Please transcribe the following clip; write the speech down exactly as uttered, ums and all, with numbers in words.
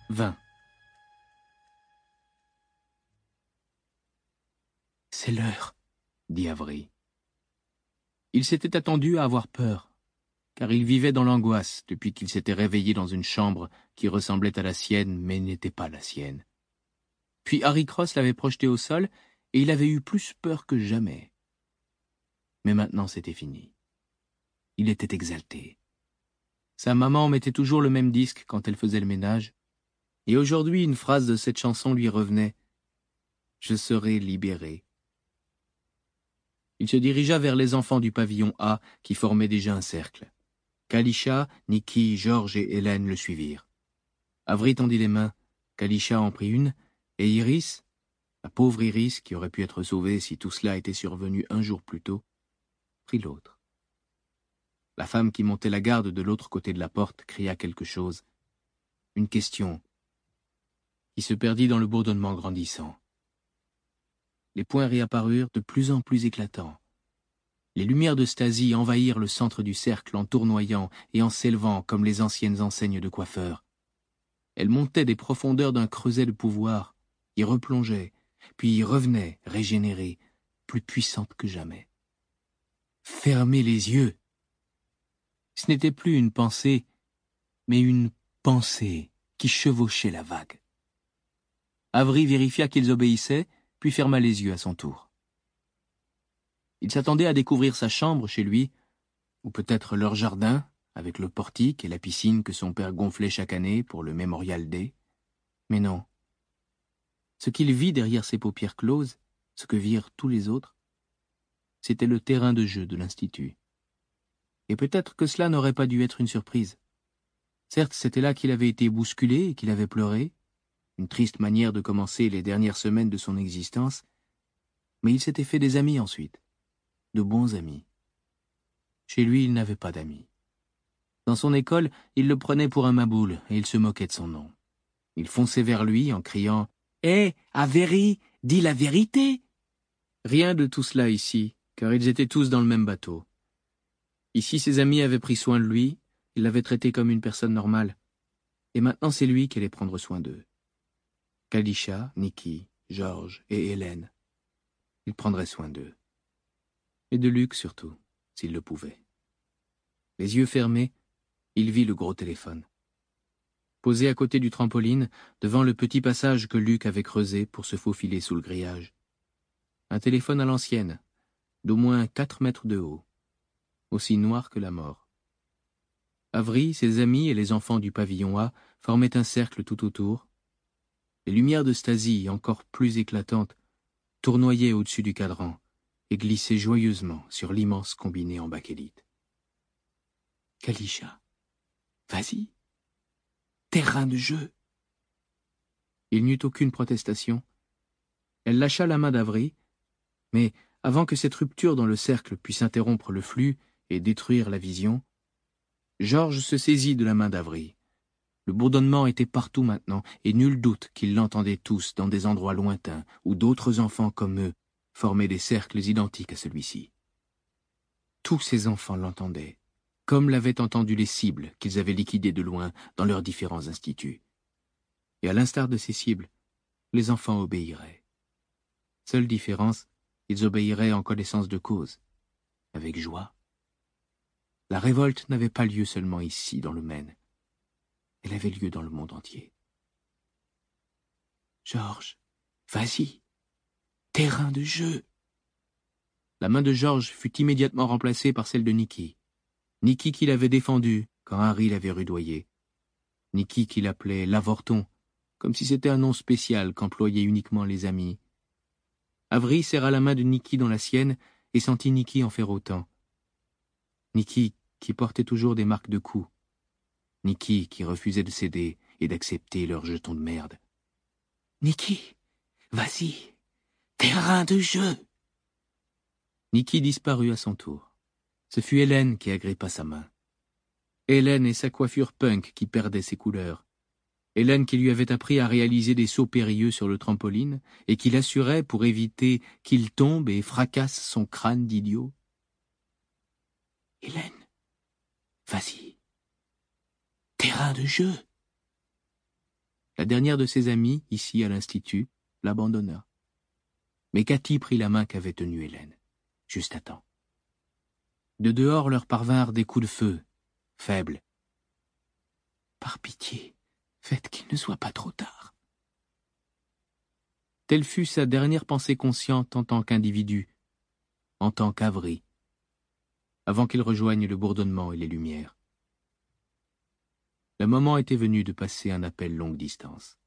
vingt. C'est l'heure, dit Avery. Il s'était attendu à avoir peur, car il vivait dans l'angoisse depuis qu'il s'était réveillé dans une chambre qui ressemblait à la sienne mais n'était pas la sienne. Puis Harry Cross l'avait projeté au sol et il avait eu plus peur que jamais. Mais maintenant c'était fini. Il était exalté. Sa maman mettait toujours le même disque quand elle faisait le ménage, et aujourd'hui une phrase de cette chanson lui revenait « Je serai libéré ». Il se dirigea vers les enfants du pavillon A qui formaient déjà un cercle. Kalisha, Nicky, George et Hélène le suivirent. Avery tendit les mains, Kalisha en prit une, et Iris, la pauvre Iris qui aurait pu être sauvée si tout cela était survenu un jour plus tôt, prit l'autre. La femme qui montait la garde de l'autre côté de la porte cria quelque chose, une question, qui se perdit dans le bourdonnement grandissant. Les poings réapparurent de plus en plus éclatants. Les lumières de Stasi envahirent le centre du cercle en tournoyant et en s'élevant comme les anciennes enseignes de coiffeurs. Elles montaient des profondeurs d'un creuset de pouvoir, y replongeaient, puis y revenaient, régénérées, plus puissantes que jamais. Fermez les yeux. Ce n'était plus une pensée, mais une pensée qui chevauchait la vague. Avery vérifia qu'ils obéissaient, puis ferma les yeux à son tour. Il s'attendait à découvrir sa chambre chez lui, ou peut-être leur jardin, avec le portique et la piscine que son père gonflait chaque année pour le Memorial Day. Mais non. Ce qu'il vit derrière ses paupières closes, ce que virent tous les autres, c'était le terrain de jeu de l'Institut. Et peut-être que cela n'aurait pas dû être une surprise. Certes, c'était là qu'il avait été bousculé et qu'il avait pleuré, une triste manière de commencer les dernières semaines de son existence, mais il s'était fait des amis ensuite, de bons amis. Chez lui, il n'avait pas d'amis. Dans son école, il le prenait pour un maboule et il se moquait de son nom. Il fonçait vers lui en criant « Hé, Avery, dis la vérité !» Rien de tout cela ici, car ils étaient tous dans le même bateau. Ici, ses amis avaient pris soin de lui, ils l'avaient traité comme une personne normale. Et maintenant, c'est lui qui allait prendre soin d'eux. Kalisha, Nicky, George et Hélène. Il prendrait soin d'eux. Et de Luc surtout, s'il le pouvait. Les yeux fermés, il vit le gros téléphone. Posé à côté du trampoline, devant le petit passage que Luc avait creusé pour se faufiler sous le grillage. Un téléphone à l'ancienne, d'au moins quatre mètres de haut, aussi noir que la mort. Avery, ses amis et les enfants du pavillon A formaient un cercle tout autour. Les lumières de Stasi, encore plus éclatantes, tournoyaient au-dessus du cadran et glissaient joyeusement sur l'immense combiné en bakélite. Kalisha, vas-y, terrain de jeu. Il n'y eut aucune protestation. Elle lâcha la main d'Avery, mais avant que cette rupture dans le cercle puisse interrompre le flux et détruire la vision, George se saisit de la main d'Avery. Le bourdonnement était partout maintenant, et nul doute qu'ils l'entendaient tous dans des endroits lointains, où d'autres enfants comme eux formaient des cercles identiques à celui-ci. Tous ces enfants l'entendaient, comme l'avaient entendu les cibles qu'ils avaient liquidées de loin dans leurs différents instituts. Et à l'instar de ces cibles, les enfants obéiraient. Seule différence, ils obéiraient en connaissance de cause, avec joie. La révolte n'avait pas lieu seulement ici, dans le Maine. Elle avait lieu dans le monde entier. George, vas-y, terrain de jeu. La main de George fut immédiatement remplacée par celle de Nicky. Nicky qui l'avait défendu quand Harry l'avait rudoyé. Nicky qui l'appelait l'avorton, comme si c'était un nom spécial qu'employaient uniquement les amis. Avery serra la main de Nicky dans la sienne et sentit Nicky en faire autant. Nicky qui portait toujours des marques de coups. Nicky qui refusait de céder et d'accepter leurs jetons de merde. Nicky, vas-y, terrain de jeu. Nicky disparut à son tour. Ce fut Hélène qui agrippa sa main. Hélène et sa coiffure punk qui perdait ses couleurs. Hélène qui lui avait appris à réaliser des sauts périlleux sur le trampoline et qui l'assurait pour éviter qu'il tombe et fracasse son crâne d'idiot. Hélène, vas-y. Terrain de jeu. La dernière de ses amies, ici à l'Institut, l'abandonna. Mais Cathy prit la main qu'avait tenue Hélène, juste à temps. De dehors leur parvinrent des coups de feu, faibles. « Par pitié, faites qu'il ne soit pas trop tard. » Telle fut sa dernière pensée consciente en tant qu'individu, en tant qu'Avery, avant qu'il rejoigne le bourdonnement et les lumières. Le moment était venu de passer un appel longue distance.